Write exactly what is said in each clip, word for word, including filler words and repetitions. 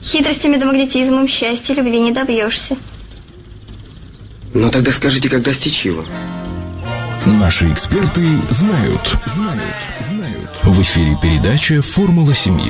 Хитростями да магнетизмом счастья, любви не добьешься. Ну тогда скажите, как достичь его? Наши эксперты знают. Знают. Знают. В эфире передача «Формула семьи».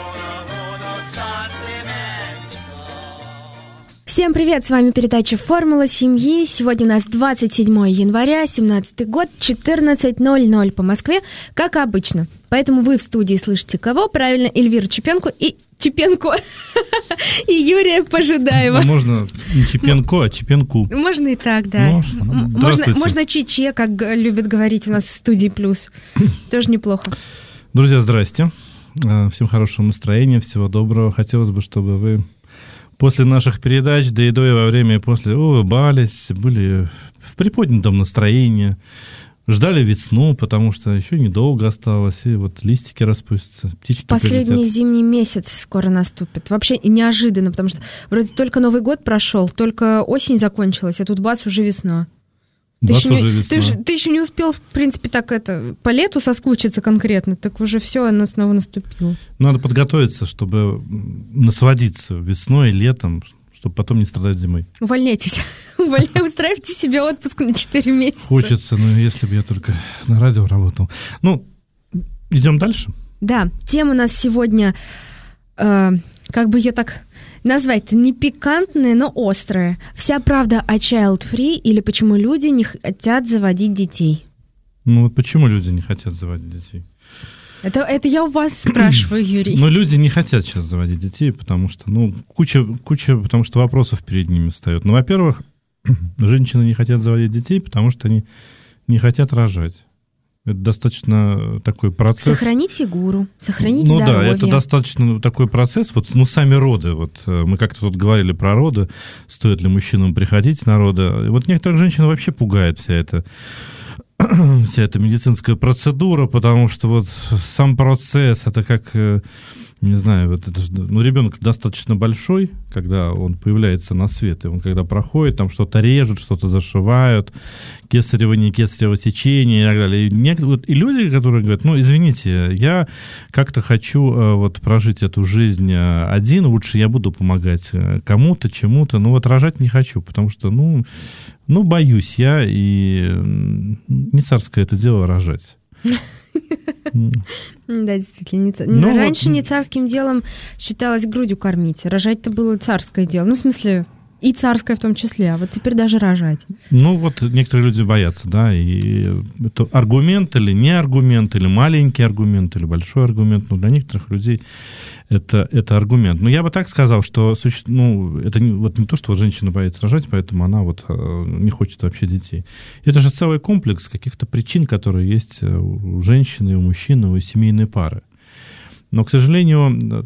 Всем привет, с вами передача «Формула семьи». Сегодня у нас двадцать седьмого января, семнадцатый год, четырнадцать ноль ноль по Москве, как обычно. Поэтому вы в студии слышите кого? Правильно, Эльвиру Чепенко и Чепенко и Юрия Пожидаева. Можно не Чепенко, а Чепенку. Можно и так, да. Можно, можно, можно Чече, как любят говорить у нас в студии плюс. Тоже неплохо. Друзья, здрасте. Всем хорошего настроения, всего доброго. Хотелось бы, чтобы вы после наших передач, да и до, и во время, и после улыбались, были в приподнятом настроении, ждали весну, потому что еще недолго осталось, и вот листики распустятся, птички Последний прилетят. Зимний месяц скоро наступит. Вообще неожиданно, потому что вроде только Новый год прошел, только осень закончилась, а тут бац, уже весна. Ты Бац, еще, уже не, весна. ты, ты еще не успел, в принципе, так это по лету соскучиться конкретно, так уже все, оно снова наступило. Надо подготовиться, чтобы насладиться весной, летом, чтобы потом не страдать зимой. Увольняйтесь. Устраивайте себе отпуск на четыре месяца. Хочется, но если бы я только на радио работал. Ну, идем дальше? Да, тема у нас сегодня, э, как бы ее так назвать-то, не пикантная, но острая. Вся правда о child-free или почему люди не хотят заводить детей. Ну вот почему люди не хотят заводить детей? Это, это я у вас спрашиваю, Юрий. Но люди не хотят сейчас заводить детей, потому что, ну, куча, куча, потому что вопросов перед ними встает. Ну, во-первых, женщины не хотят заводить детей, потому что они не хотят рожать. Это достаточно такой процесс. Сохранить фигуру, сохранить ну, здоровье. Ну да, это достаточно такой процесс. Вот, ну, сами роды. Вот мы как-то тут говорили про роды. Стоит ли мужчинам приходить на роды? Вот некоторых женщин вообще пугает вся эта вся эта медицинская процедура, потому что вот сам процесс, это как, не знаю, вот это, ну, ребенок достаточно большой, когда он появляется на свет, и он когда проходит, там что-то режут, что-то зашивают, кесарево, не кесарево сечение и так далее. И, некоторые, и люди, которые говорят, ну, извините, я как-то хочу вот прожить эту жизнь один, лучше я буду помогать кому-то, чему-то, но вот рожать не хочу, потому что, ну, ну, боюсь я, и не царское это дело рожать. Да, действительно. Не ца... ну, Раньше вот... не царским делом считалось грудью кормить. Рожать-то было царское дело. Ну, в смысле, и царское в том числе, а вот теперь даже рожать. Ну, вот некоторые люди боятся, да, и это аргумент или не аргумент, или маленький аргумент, или большой аргумент, но для некоторых людей это, это аргумент. Но я бы так сказал, что ну, это не, вот не то, что вот женщина боится рожать, поэтому она вот не хочет вообще детей. Это же целый комплекс каких-то причин, которые есть у женщины, у мужчины, у семейной пары. Но, к сожалению...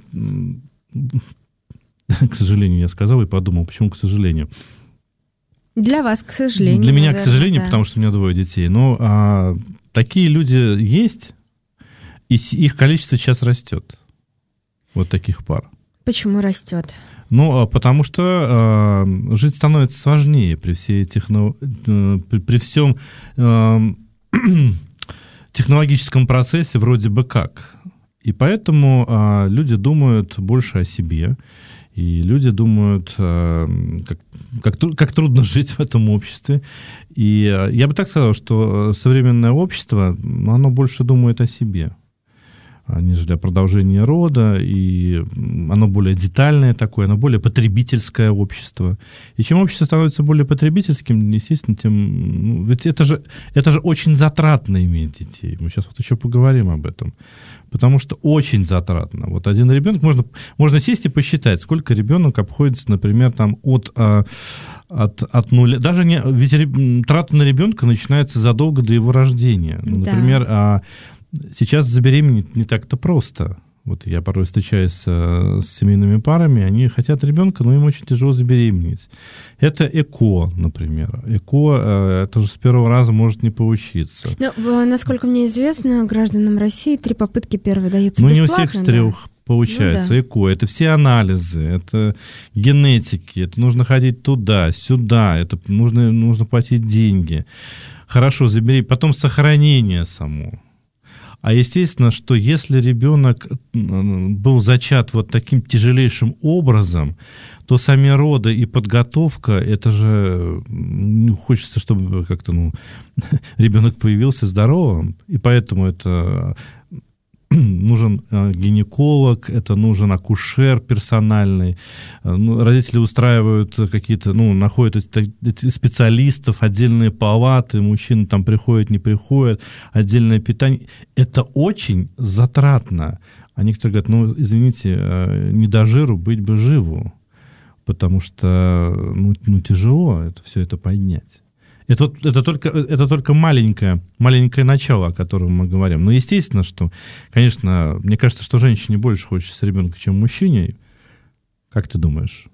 К сожалению, я сказал и подумал, почему к сожалению? Для вас, к сожалению. Для меня, наверное, к сожалению, да. Потому что у меня двое детей. Но а, такие люди есть, и их количество сейчас растет. Вот таких пар. Почему растет? Ну, потому что а, жить становится сложнее при всей техно... при, при всем а, технологическом процессе вроде бы как. И поэтому а, люди думают больше о себе. И люди думают, как, как, как трудно жить в этом обществе. И я бы так сказал, что современное общество, оно больше думает о себе, нежели о продолжении рода, и оно более детальное такое, оно более потребительское общество. И чем общество становится более потребительским, естественно, тем... Ну, ведь это же, это же очень затратно иметь детей. Мы сейчас вот еще поговорим об этом. Потому что очень затратно. Вот один ребенок, можно, можно сесть и посчитать, сколько ребенок обходится, например, там от, от, от нуля. Даже не, ведь трата на ребенка начинается задолго до его рождения. Ну, например, да. Сейчас забеременеть не так-то просто. Вот я порой встречаюсь с, с семейными парами, они хотят ребенка, но им очень тяжело забеременеть. Это ЭКО, например. ЭКО, это же с первого раза может не получиться. Ну, насколько мне известно, гражданам России три попытки первой даются ну, бесплатно. Ну, не у всех с трех да. получается. Ну, да. ЭКО, это все анализы, это генетики, это нужно ходить туда, сюда, это нужно, нужно платить деньги. Хорошо, забери, потом сохранение само. А естественно, что если ребенок был зачат вот таким тяжелейшим образом, то сами роды и подготовка, это же ну, хочется, чтобы как-то ну, ребенок появился здоровым, и поэтому это нужен гинеколог, это нужен акушер персональный. Ну, родители устраивают какие-то, ну, находят специалистов, отдельные палаты, мужчины там приходят, не приходят, отдельное питание. Это очень затратно. А некоторые говорят, ну, извините, не до жиру, быть бы живу. Потому что, ну, ну тяжело это, все это поднять. Это, вот, это, только, это только маленькое, маленькое начало, о котором мы говорим. Но естественно, что, конечно, мне кажется, что женщине больше хочется ребенка, чем мужчине. Как ты думаешь?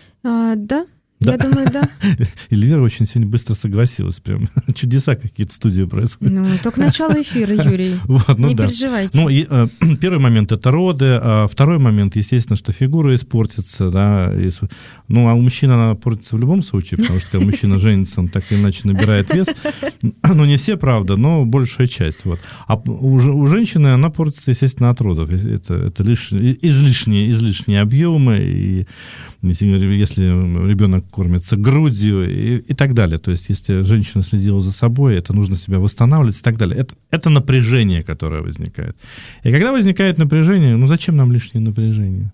А, да. Да? Я думаю, да. Эльвира очень сегодня быстро согласилась. Прям чудеса какие-то в студии происходят. Ну, только начало эфира, Юрий. Вот, ну, не да. переживайте. Ну, и, э, первый момент – это роды, а второй момент, естественно, что фигура испортится. Да, и, ну, а у мужчины она портится в любом случае, потому что когда мужчина женится, он так или иначе набирает вес. Ну, не все, правда, но большая часть. Вот. А у, у женщины она портится, естественно, от родов. Это, это лишь, излишние, излишние объемы, и если, если ребенок кормится грудью и, и так далее. То есть, если женщина следила за собой, это нужно себя восстанавливать и так далее. Это, это напряжение, которое возникает. И когда возникает напряжение, ну зачем нам лишнее напряжение?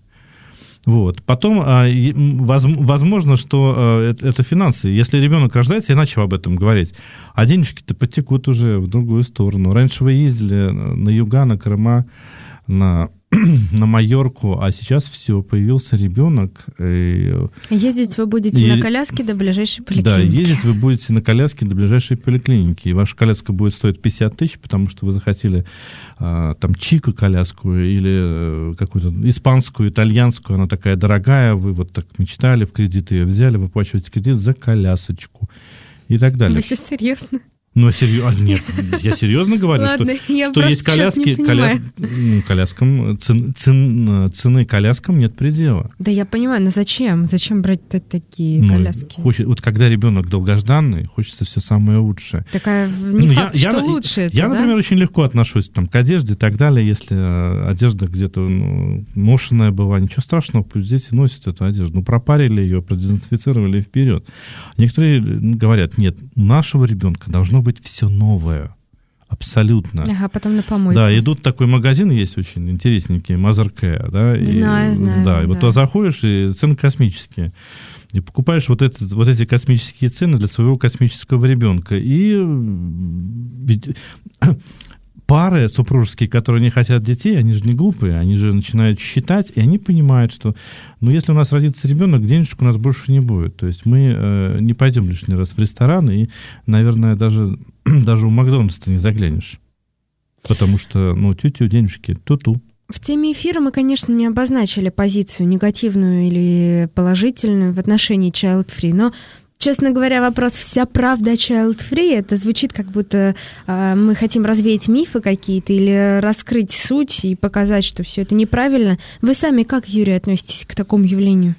Вот. Потом, возможно, что это финансы. Если ребенок рождается, я начал об этом говорить, а денежки-то потекут уже в другую сторону. Раньше вы ездили на юга, на Крыма, на... на Майорку, а сейчас все, появился ребенок. И... Ездить вы будете и... на коляске до ближайшей поликлиники. Да, ездить вы будете на коляске до ближайшей поликлиники. И ваша коляска будет стоить пятьдесят тысяч, потому что вы захотели а, там Чико коляску или какую-то испанскую, итальянскую, она такая дорогая, вы вот так мечтали, в кредит ее взяли, выплачиваете кредит за колясочку и так далее. Вы сейчас серьезно? Ну, серьезно, нет, я серьезно говорю, Ладно, что, я что есть коляски, коляс, коляскам, цен, цен, цены коляскам нет предела. Да я понимаю, но зачем? Зачем брать такие ну, коляски? Хочет, вот когда ребенок долгожданный, хочется все самое лучшее. Такая не ну, факт, я, что я, лучше я, это, Я, да? например, очень легко отношусь там, к одежде и так далее. Если одежда где-то ну, ношенная была, ничего страшного, пусть дети носят эту одежду. Ну, пропарили ее, продезинфицировали вперед. Некоторые говорят, нет, у нашего ребенка должно быть все новое. Абсолютно. Ага, потом на помойку. Да, идут такой магазин, есть очень интересненький, Мазерке, да. Знаю, и, знаю. Да, и да. вот туда заходишь, и цены космические. И покупаешь вот, этот, вот эти космические цены для своего космического ребенка. И пары супружеские, которые не хотят детей, они же не глупые, они же начинают считать, и они понимают, что, ну, если у нас родится ребенок, денежек у нас больше не будет. То есть мы э, не пойдем лишний раз в ресторан, и, наверное, даже, даже у Макдональдса не заглянешь. Потому что, ну, тю-тю, денежки, ту-ту. В теме эфира мы, конечно, не обозначили позицию негативную или положительную в отношении child-free, но, честно говоря, вопрос «вся правда о child-free» это звучит, как будто э, мы хотим развеять мифы какие-то или раскрыть суть и показать, что все это неправильно. Вы сами как, Юрий, относитесь к такому явлению?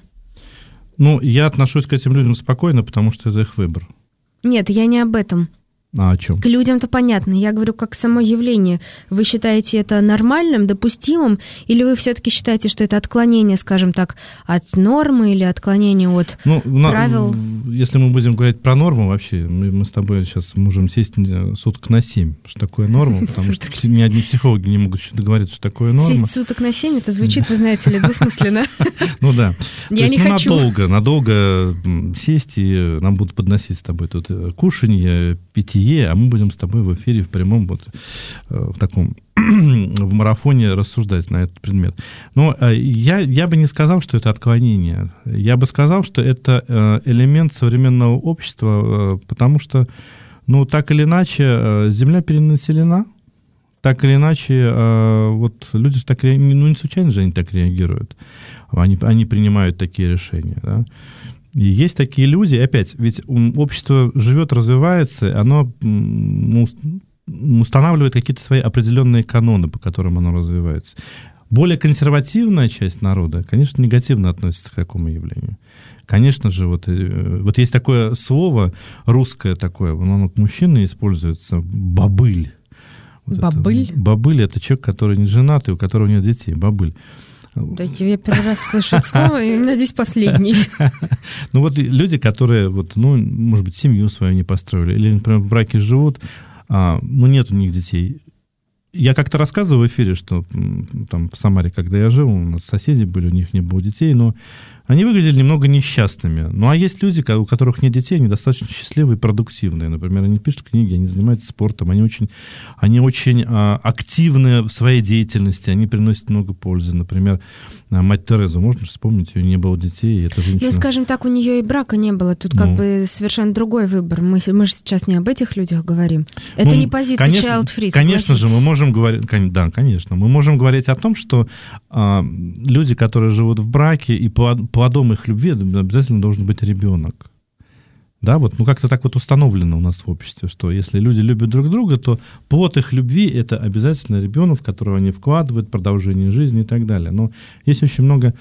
Ну, я отношусь к этим людям спокойно, потому что это их выбор. Нет, я не об этом. А о чем? К людям-то понятно. Я говорю, как само явление. Вы считаете это нормальным, допустимым, или вы все-таки считаете, что это отклонение, скажем так, от нормы или отклонение от ну, правил? На, если мы будем говорить про норму вообще, мы, мы с тобой сейчас можем сесть суток на семь. Что такое норма? Потому что ни одни психологи не могут договориться, что такое норма. Сесть суток на семь, это звучит, вы знаете ли, двусмысленно. Ну да. Я не хочу. Надолго, надолго сесть, и нам будут подносить с тобой тут кушанье, питье, а мы будем с тобой в эфире в прямом вот в таком в марафоне рассуждать на этот предмет. Но я, я бы не сказал, что это отклонение. Я бы сказал, что это элемент современного общества, потому что, ну, так или иначе, Земля перенаселена, так или иначе, вот люди же так, ну, не случайно же они так реагируют. Они, они принимают такие решения, да. И есть такие люди, опять, ведь общество живет, развивается, оно ну, устанавливает какие-то свои определенные каноны, по которым оно развивается. Более консервативная часть народа, конечно, негативно относится к такому явлению. Конечно же, вот, вот есть такое слово русское такое, оно к мужчине используется, бобыль. Вот бабыль? Это, бабыль – это человек, который не женат и у которого нет детей. Бабыль. Да, я первый раз слышу это слово, и, надеюсь, последний. Ну вот люди, которые, вот, ну, может быть, семью свою не построили, или, например, в браке живут, а, ну, нет у них детей. Я как-то рассказывал в эфире, что там в Самаре, когда я жил, у нас соседи были, у них не было детей, но они выглядели немного несчастными. Ну, а есть люди, у которых нет детей, они достаточно счастливые и продуктивные. Например, они пишут книги, они занимаются спортом, они очень, они очень а, активны в своей деятельности, они приносят много пользы. Например, мать Терезу, можно же вспомнить, у нее не было детей, и эта женщина... Ну, скажем так, у нее и брака не было. Тут ну, как бы совершенно другой выбор. Мы, мы же сейчас не об этих людях говорим. Это ну, не позиция конечно, child-free. Конечно же, мы можем говорить... Да, конечно. Мы можем говорить о том, что а, люди, которые живут в браке, и плодом их любви обязательно должен быть ребенок. Да, вот, ну как-то так вот установлено у нас в обществе, что если люди любят друг друга, то плод их любви – это обязательно ребенок, в которого они вкладывают продолжение жизни и так далее. Но есть очень много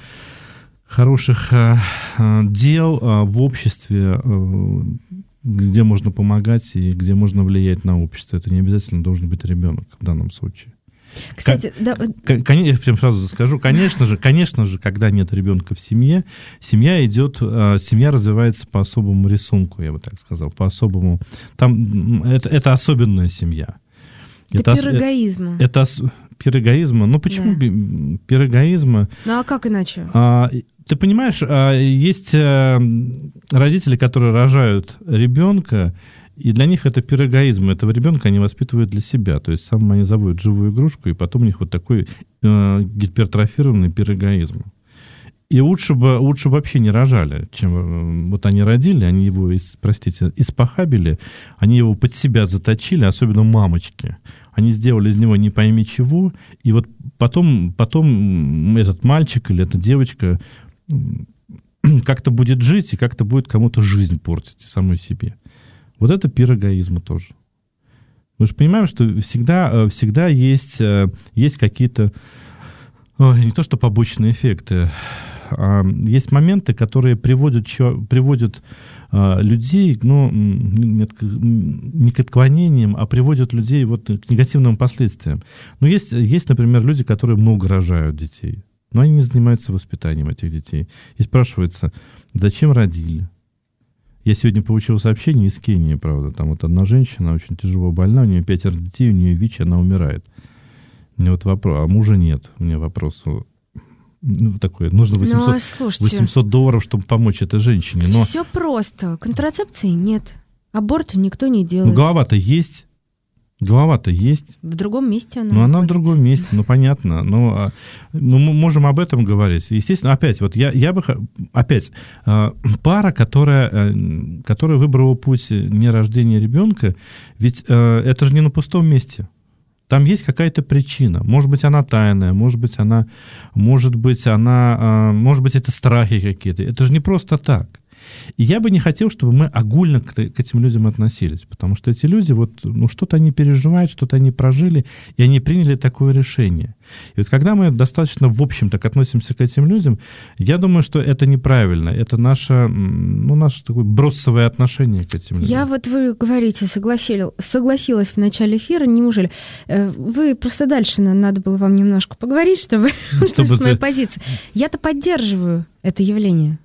хороших а, а, дел а, в обществе, а, где можно помогать и где можно влиять на общество. Это не обязательно должен быть ребенок в данном случае. Кстати, да... Я прям сразу скажу, конечно же, конечно же, когда нет ребенка в семье, семья идет, семья развивается по особому рисунку, я бы так сказал, по особому. Там это, это особенная семья. Это, это пир эгоизма. Это пир эгоизма. Ну почему да. пир эгоизма? Ну а как иначе? А, ты понимаешь, есть родители, которые рожают ребенка. И для них это пир эгоизма. Этого ребенка они воспитывают для себя. То есть сам они заводят живую игрушку, и потом у них вот такой э, гипертрофированный пир эгоизма. И лучше бы, лучше бы вообще не рожали, чем э, вот они родили, они его, простите, испохабили, они его под себя заточили, особенно мамочки. Они сделали из него не пойми чего, и вот потом, потом этот мальчик или эта девочка как-то будет жить, и как-то будет кому-то жизнь портить самой себе. Вот это пир эгоизма тоже. Мы же понимаем, что всегда, всегда есть, есть какие-то, не то что побочные эффекты, а есть моменты, которые приводят, приводят людей, ну, не к отклонениям, а приводят людей вот к негативным последствиям. Ну, есть, есть, например, люди, которые много рожают детей, но они не занимаются воспитанием этих детей. И спрашивается, зачем родили? Я сегодня получил сообщение из Кении, правда, там вот одна женщина очень тяжело больна, у нее пятеро детей, у нее ВИЧ, она умирает. Мне вот вопрос, а мужа нет, у меня вопрос ну, такой, нужно восемьсот, ну, восемьсот долларов, чтобы помочь этой женщине. Но... Все просто, контрацепции нет, аборт никто не делает. Ну, голова-то есть. Голова-то есть. В другом месте она. Ну, она в другом месте, ну, понятно. Но ну, мы можем об этом говорить. Естественно, опять, вот я, я бы... Опять, пара, которая, которая выбрала путь не рождения ребенка, ведь это же не на пустом месте. Там есть какая-то причина. Может быть, она тайная, может быть, она... Может быть, она... Может быть, это страхи какие-то. Это же не просто так. И я бы не хотел, чтобы мы огульно к этим людям относились, потому что эти люди, вот, ну, что-то они переживают, что-то они прожили, и они приняли такое решение. И вот когда мы достаточно, в общем, так относимся к этим людям, я думаю, что это неправильно, это наше, ну, наше такое бросовое отношение к этим людям. Я вот, вы говорите, согласилась, согласилась в начале эфира, неужели? Вы просто дальше, надо было вам немножко поговорить, чтобы услышать мою позицию. Я-то поддерживаю это явление.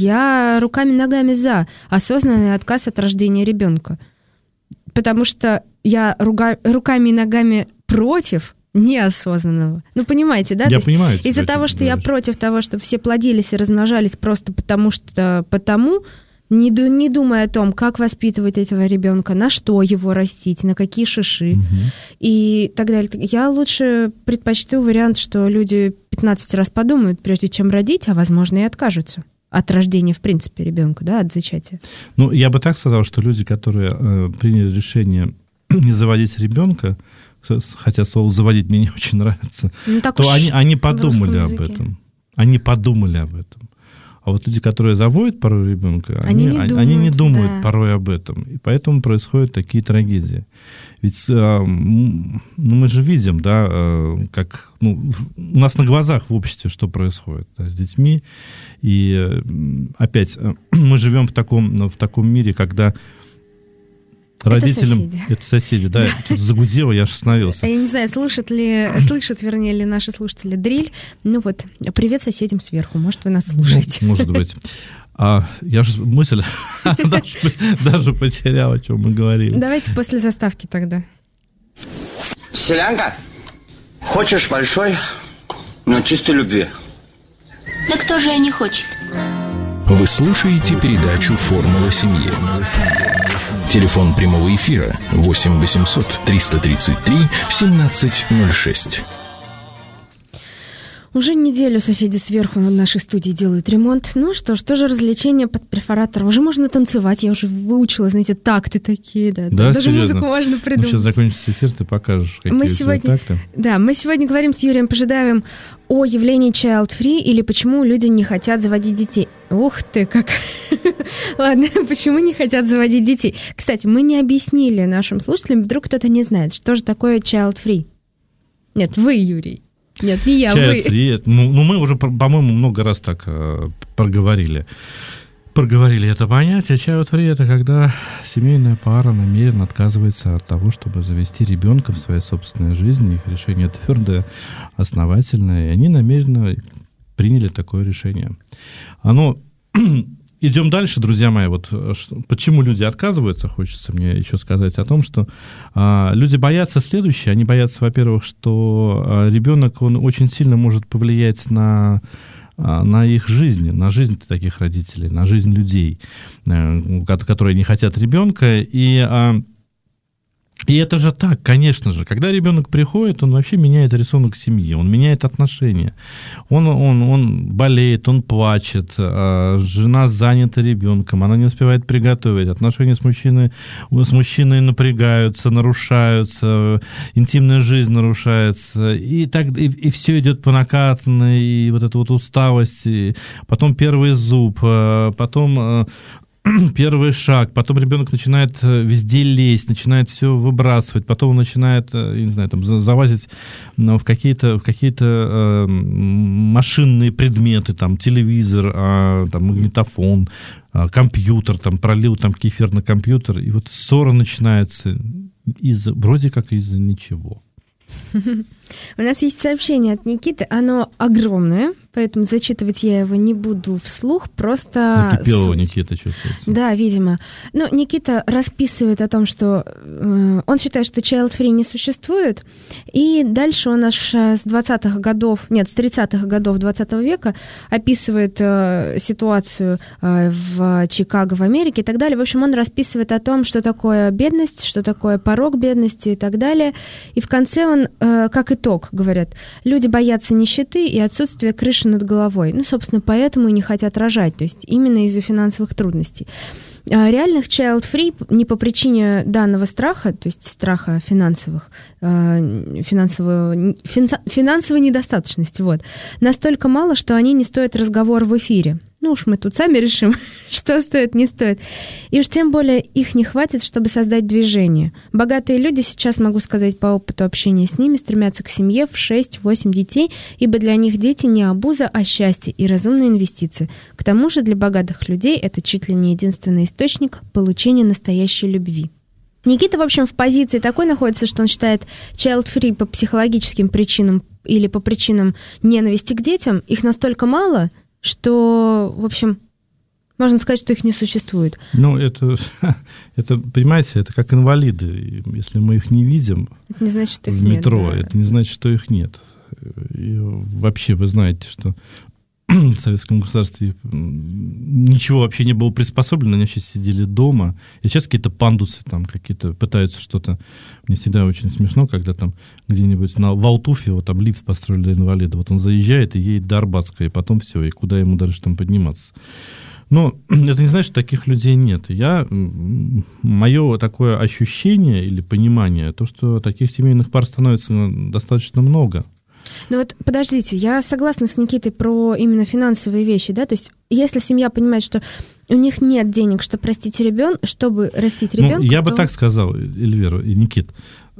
Я руками-ногами за осознанный отказ от рождения ребенка. Потому что я руга... руками и ногами против неосознанного. Ну, понимаете, да? Я То понимаю. есть из-за того, что я против того, чтобы все плодились и размножались просто потому, что потому, не, ду... не думая о том, как воспитывать этого ребенка, на что его растить, на какие шиши угу. и так далее. Я лучше предпочту вариант, что люди пятнадцать раз подумают, прежде чем родить, а, возможно, и откажутся. От рождения, в принципе, ребенка, да, от зачатия. Ну, я бы так сказал, что люди, которые э, приняли решение не заводить ребенка, хотя слово «заводить» мне не очень нравится, ну, то они, они подумали об этом. Они подумали об этом. А вот люди, которые заводят порой ребенка, они, они, не, думают, они не думают да. порой об этом. И поэтому происходят такие трагедии. Ведь э, ну, мы же видим, да, э, как ну, у нас на глазах в обществе что происходит да, с детьми. И э, опять, э, мы живем в таком, в таком мире, когда Родителям, это соседи, это соседи да, тут загудело, я аж остановился. Я не знаю, слушают ли, слышат, вернее, ли наши слушатели дриль. Ну вот, привет соседям сверху, может, вы нас слушаете. Ну, может быть. А я же мысль даже, даже потерял, о чем мы говорили. Давайте после заставки тогда. Селянка, хочешь большой, но чистой любви? Да кто же и не хочет? Вы слушаете передачу «Формула семьи». Телефон прямого эфира восемь восемьсот триста тридцать три семнадцать ноль шесть. Уже неделю соседи сверху в нашей студии делают ремонт. Ну что ж, тоже развлечение под перфоратор. Уже можно танцевать, я уже выучила, знаете, такты такие, да. Да, даже серьезно? музыку можно Ну, придумать. сейчас закончится эфир, ты покажешь, какие Мы у тебя сегодня, такты. да, мы сегодня говорим с Юрием Пожидаевым о явлении child-free или почему люди не хотят заводить детей. Ух ты, как... Ладно, почему не хотят заводить детей? Кстати, мы не объяснили нашим слушателям, вдруг кто-то не знает, что же такое child-free. Нет, вы, Юрий. Нет, не я, вы. Child-free, ну, ну, мы уже, по-моему, много раз так э, проговорили. Проговорили это понятие. Child-free — это когда семейная пара намеренно отказывается от того, чтобы завести ребенка в своей собственной жизни. Их решение твердое, основательное, и они намеренно приняли такое решение. Оно... Идем дальше, друзья мои. Вот почему люди отказываются, хочется мне еще сказать о том, что а, люди боятся следующее. Они боятся, во-первых, что а, ребенок, он очень сильно может повлиять на, а, на их жизнь, на жизнь таких родителей, на жизнь людей, а, которые не хотят ребенка. И... А, И это же так, конечно же. Когда ребенок приходит, он вообще меняет рисунок семьи, он меняет отношения. Он, он, он болеет, он плачет, жена занята ребенком, она не успевает приготовить, отношения с мужчиной, с мужчиной напрягаются, нарушаются, интимная жизнь нарушается. И, так, и, и все идет по накатанной, и вот эта вот усталость, и потом первый зуб, потом... Первый шаг, потом ребенок начинает везде лезть, начинает все выбрасывать, потом он начинает, я не знаю, там, залазить в какие-то, в какие-то э, машинные предметы, там, телевизор, э, там, магнитофон, э, компьютер, там, пролил там кефир на компьютер, и вот ссора начинается из-за, вроде как из-за ничего. У нас есть сообщение от Никиты, оно огромное, поэтому зачитывать я его не буду вслух, просто... Накипелого Никита чувствуется. Да, видимо. Но Никита расписывает о том, что э, он считает, что child-free не существует, и дальше он аж с двадцатых годов, нет, с тридцатых годов двадцатого века описывает э, ситуацию э, в Чикаго, в Америке и так далее. В общем, он расписывает о том, что такое бедность, что такое порог бедности и так далее. И в конце он, э, как итог, говорят, люди боятся нищеты и отсутствия крыши над головой. Ну, собственно, поэтому и не хотят рожать, то есть именно из-за финансовых трудностей. А реальных child-free не по причине данного страха, то есть страха финансовых, финансового, финансовой недостаточности, вот, настолько мало, что они не стоят разговора в эфире. Ну уж мы тут сами решим, что стоит, не стоит. И уж тем более их не хватит, чтобы создать движение. Богатые люди, сейчас могу сказать по опыту общения с ними, стремятся к семье в шесть-восемь детей, ибо для них дети не обуза, а счастье и разумные инвестиции. К тому же для богатых людей это чуть ли не единственный источник получения настоящей любви. Никита, в общем, в позиции такой находится, что он считает child-free по психологическим причинам или по причинам ненависти к детям, их настолько мало, что, в общем, можно сказать, что их не существует. Ну, это, это, понимаете, это как инвалиды. Если мы их не видим это не значит, что их в метро, нет, да. это не значит, что их нет. И вообще, вы знаете, что в советском государстве ничего вообще не было приспособлено, они вообще сидели дома. И сейчас какие-то пандусы там какие-то пытаются что-то... Мне всегда очень смешно, когда там где-нибудь на, в Алтуфе вот там лифт построили для инвалида. Вот он заезжает и едет до Арбатска, и потом все, и куда ему дальше там подниматься. Но это не значит, что таких людей нет. Я, мое такое ощущение или понимание, то, что таких семейных пар становится достаточно много. Ну вот, подождите, я согласна с Никитой про именно финансовые вещи, да, то есть если семья понимает, что у них нет денег, чтобы растить ребенка, чтобы растить ребенка, ну, я то... бы так сказал, Эльвира и Никит,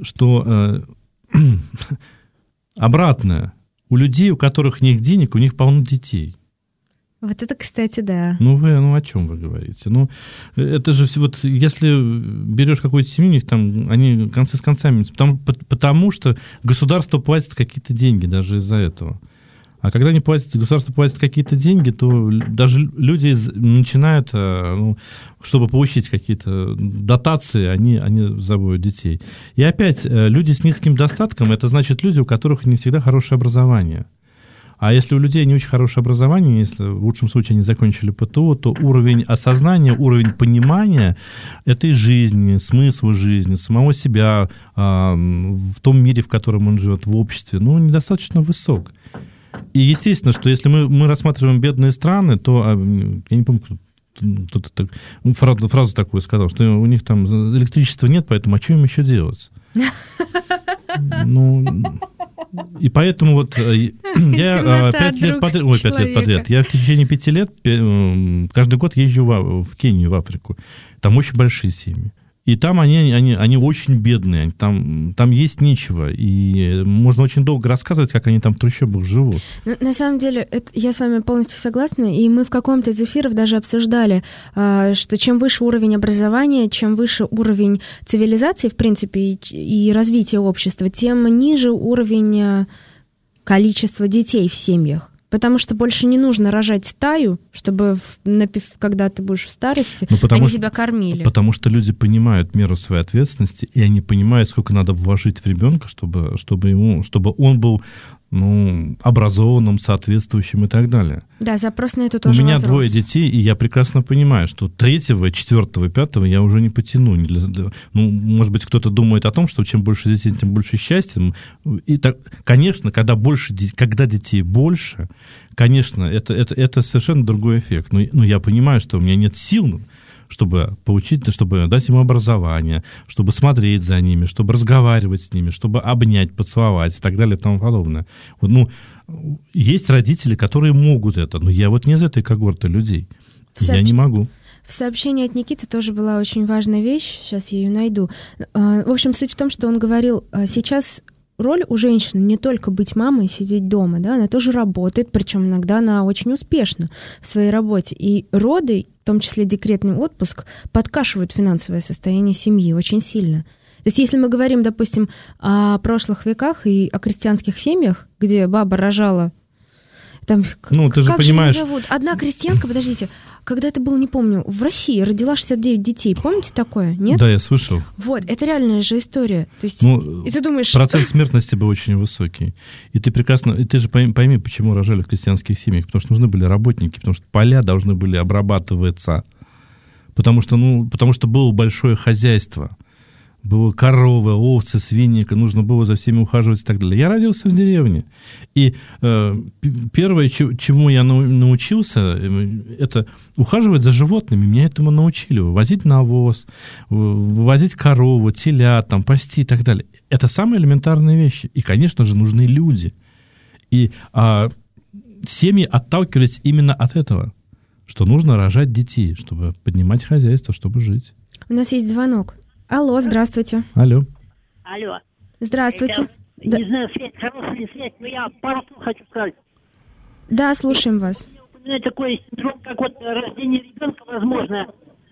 что э, обратное, у людей, у которых нет денег, у них полно детей. Вот это, кстати, да. Ну, вы, ну, о чем вы говорите? Ну, это же, вот, если берешь какую-то семью, у них там, они концы с концами, потому, потому что государство платит какие-то деньги даже из-за этого. А когда они платят, государство платит какие-то деньги, то даже люди начинают, ну, чтобы получить какие-то дотации, они, они заводят детей. И опять, люди с низким достатком, это значит люди, у которых не всегда хорошее образование. А если у людей не очень хорошее образование, если в лучшем случае они закончили ПТУ, то уровень осознания, уровень понимания этой жизни, смысла жизни, самого себя в том мире, в котором он живет, в обществе, ну, недостаточно высок. И естественно, что если мы, мы рассматриваем бедные страны, то, я не помню, кто-то фразу, фразу такую сказал, что у них там электричества нет, поэтому а что им еще делать? Ну, и поэтому вот я пять лет подряд, ой, пять лет подряд, я в течение пяти лет каждый год езжу в, в Кению, в Африку. Там очень большие семьи. И там они, они, они очень бедные, там, там есть нечего. И можно очень долго рассказывать, как они там в трущобах живут. Ну, на самом деле, это, я с вами полностью согласна. И мы в каком-то из эфиров даже обсуждали, что чем выше уровень образования, чем выше уровень цивилизации, в принципе, и, и развития общества, тем ниже уровень количества детей в семьях. Потому что больше не нужно рожать стаю, чтобы, в, когда ты будешь в старости, ну, они что, тебя кормили. Потому что люди понимают меру своей ответственности, и они понимают, сколько надо вложить в ребенка, чтобы, чтобы, ему, чтобы он был, ну, образованным, соответствующим и так далее. Да, запрос на это тоже У меня возрос. Двое детей, и я прекрасно понимаю, что третьего, четвертого, пятого я уже не потяну. Не для... Ну, может быть, кто-то думает о том, что чем больше детей, тем больше счастья. И так, конечно, когда, больше, когда детей больше, конечно, это, это, это совершенно другой эффект. Но, но я понимаю, что у меня нет сил, чтобы получить, чтобы дать им образование, чтобы смотреть за ними, чтобы разговаривать с ними, чтобы обнять, поцеловать и так далее и тому подобное. Вот, ну, есть родители, которые могут это, но я вот не из этой когорты людей. Сообщ... Я не могу. В сообщении от Никиты тоже была очень важная вещь, сейчас я ее найду. В общем, суть в том, что он говорил, сейчас роль у женщины не только быть мамой и сидеть дома, да, она тоже работает, причем иногда она очень успешна в своей работе. И роды, в том числе декретный отпуск, подкашивают финансовое состояние семьи очень сильно. То есть если мы говорим, допустим, о прошлых веках и о крестьянских семьях, где баба рожала, там, ну, ты как же понимаешь... же ее зовут? Одна крестьянка, подождите, когда это было, не помню, в России родила шестьдесят девять детей. Помните такое? Нет? Да, я слышал. Вот, это реальная же история. То есть, ну, и ты думаешь... Процент смертности был очень высокий. И ты прекрасно... И ты же пойми, пойми, почему рожали в крестьянских семьях. Потому что нужны были работники, потому что поля должны были обрабатываться. Потому что, ну, потому что было большое хозяйство. Было коровы, овцы, свиньи, нужно было за всеми ухаживать и так далее. Я родился в деревне. И э, первое, чему я научился, это ухаживать за животными. Меня этому научили. Вывозить навоз, вывозить корову, телят, там, пасти и так далее. Это самые элементарные вещи. И, конечно же, нужны люди. И а, семьи отталкивались именно от этого, что нужно рожать детей, чтобы поднимать хозяйство, чтобы жить. У нас есть звонок. Алло, здравствуйте. Алло. Алло. Здравствуйте. Я, да. Не знаю, связь, хорошая ли связь, но я пару слов хочу сказать. Да, слушаем вас. У такой синдром, как вот рождение ребенка, возможно,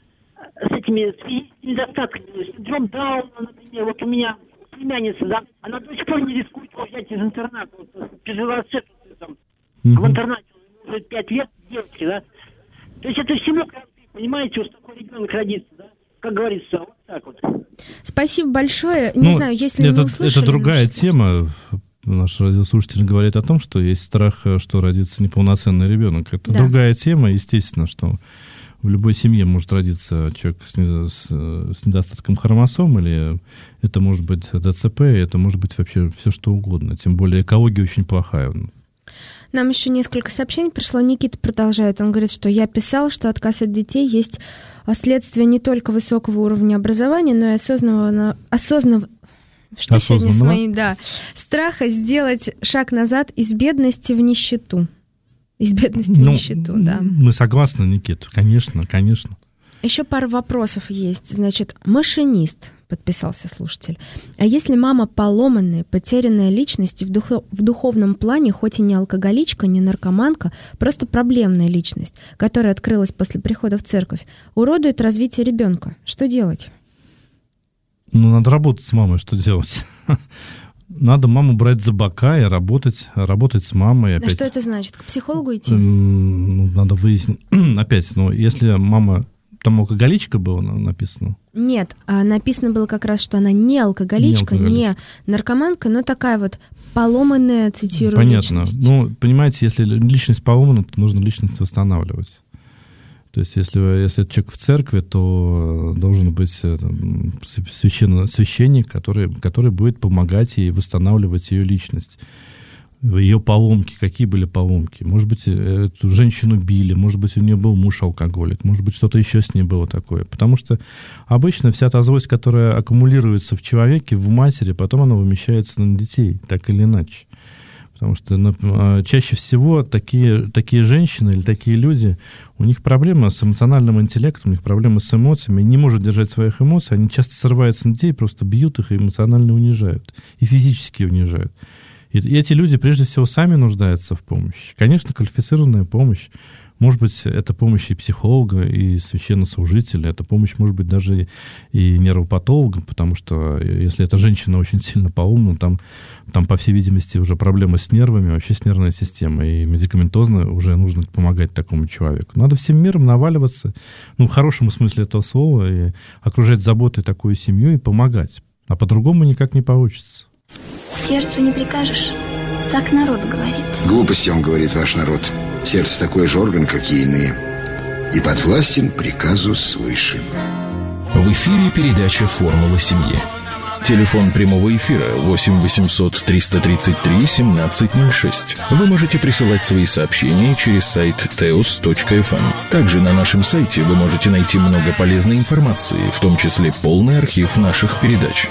с этими с недостатками. Синдром Дауна, например, вот у меня племянница, да, она до сих пор не рискует уезжать из интерната. Вот, пережила там, mm-hmm. в интернате, уже пять лет девочки, да. То есть это всему, понимаете, вот такой ребенок родится, да. Как говорится, вот так вот. Спасибо большое. Не ну, знаю, если это, вы услышали... Это другая может, тема. Наш радиослушатель говорит о том, что есть страх, что родится неполноценный ребенок. Это да. другая тема, естественно, что в любой семье может родиться человек с, не, с, с недостатком хромосом, или это может быть ДЦП, это может быть вообще все что угодно. Тем более экология очень плохая. Нам еще несколько сообщений пришло. Никита продолжает. Он говорит, что я писал, что отказ от детей есть следствие не только высокого уровня образования, но и осознанного... осознанного что сегодня с моим... Да. Страха сделать шаг назад из бедности в нищету. Из бедности в ну, нищету, да. Мы согласны, Никита. Конечно, конечно. Еще пару вопросов есть. Значит, машинист подписался слушатель. А если мама поломанная, потерянная личность и в, духов, в духовном плане, хоть и не алкоголичка, не наркоманка, просто проблемная личность, которая открылась после прихода в церковь, уродует развитие ребенка, что делать? Ну, надо работать с мамой, что делать? Надо маму брать за бока и работать, работать с мамой. А опять. что это значит? К психологу идти? Ну, надо выяснить. Опять, ну, если мама... Там алкоголичка было написано? Нет, а написано было как раз, что она не алкоголичка, не, алкоголичка. не наркоманка, но такая вот поломанная, цитирую, Понятно. личность. Ну, понимаете, если личность поломана, то нужно личность восстанавливать. То есть, если, если человек в церкви, то должен быть там, священно, священник, который, который будет помогать ей восстанавливать ее личность. Ее поломки, какие были поломки. Может быть, эту женщину били, может быть, у нее был муж-алкоголик, может быть, что-то еще с ней было такое. Потому что обычно вся та злость, которая аккумулируется в человеке, в матери, потом она вымещается на детей, так или иначе. Потому что чаще всего такие, такие женщины или такие люди, у них проблемы с эмоциональным интеллектом, у них проблемы с эмоциями, не может держать своих эмоций, они часто срываются на детей, просто бьют их и эмоционально унижают, и физически унижают. И эти люди, прежде всего, сами нуждаются в помощи. Конечно, квалифицированная помощь. Может быть, это помощь и психолога, и священнослужителя. Это помощь, может быть, даже и нервопатолога, потому что если эта женщина очень сильно поломана, там, там, по всей видимости, уже проблемы с нервами, вообще с нервной системой. И медикаментозно уже нужно помогать такому человеку. Надо всем миром наваливаться, ну, в хорошем смысле этого слова, и окружать заботой такую семью и помогать. А по-другому никак не получится. Сердцу не прикажешь, так народ говорит. Глупости, он говорит, ваш народ. Сердце такой же орган, как и иные, и подвластен приказу свыше. В эфире передача «Формула семьи». Телефон прямого эфира восемь восемьсот триста тридцать три семнадцать ноль шесть. Вы можете присылать свои сообщения через сайт теос точка эф эм. Также на нашем сайте вы можете найти много полезной информации, в том числе полный архив наших передач.